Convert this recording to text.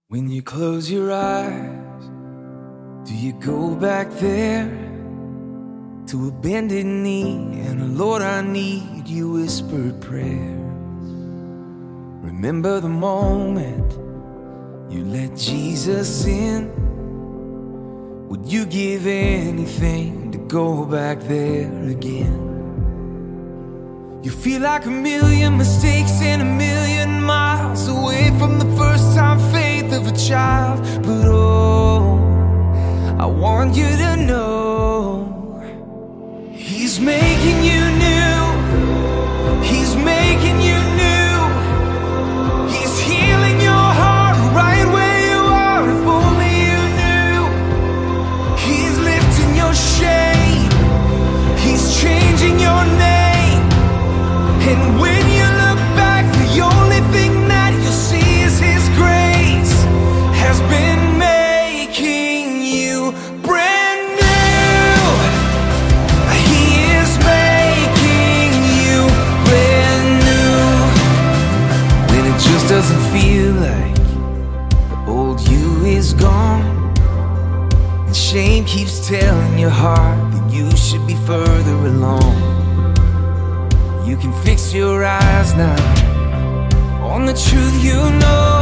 When you close your eyes, do you go back there to a bended knee and Lord, I need you whispered prayers? Remember the moment you let Jesus in? Would you give anything to go back there again? You feel like a million mistakes and a million miles away from the first time faith of a child. But oh, I want you to know He's making you new. He's making you new. He's healing your heart right where you are. If only you knew. He's lifting your shame. He's changing your name. And when you look back, the only thing that you see is His grace has been making you brand new. He is making you brand new. When it just doesn't feel like the old you is gone, and shame keeps telling your heart that you should be further along. You can fix your eyes now on the truth you know.